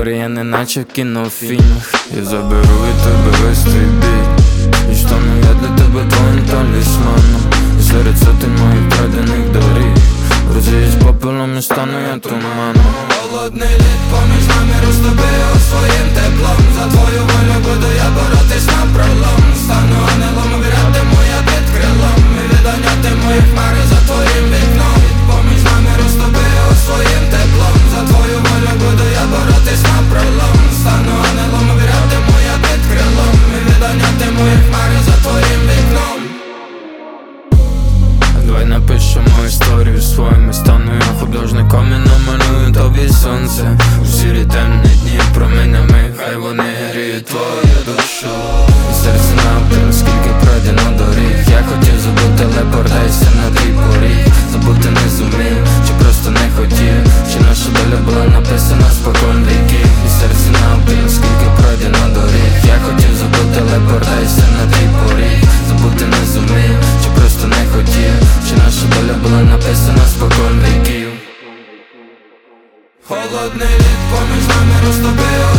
історія, не наче в кінофільмах. Я заберу від тебе весь твій біль, і стану я для тебе твоїм талісманом. І серед сотень моїх пройдених доріг розіюсь попелом і стану я туманом. Холодний лід поміж нами розтопив своїм теплом. За твою волю буду я боротись напролом. Стану ангелом, обірятиму я під крилом. І відганятиму їх хмари за твоїм вікном. Поміж нами розтопив своїм теплом. За твою волю буду я боротись напролом. Стану ангелом, обірятиму я під крилом. І відганятиму їх хмари за твоїм вікном. Давай напишемо історію свою, стану я художником і намалюю тобі сонце. У сірі темні дні променями, хай вони гріють твою душу. І серце напрям, скільки пройдено доріг. Я хотів забути, але повертайся на твій поріг. Забути не зумів, чи просто не хотів, чи наша доля була написана спокон віків. І серце напрям, скільки пройдено доріг. Я хотів забути, але повертайся на твій поріг. Забути не зумів, чи просто не хотів, чи наша доля була написана спокон віків. Холодний лід поміж нами розтопив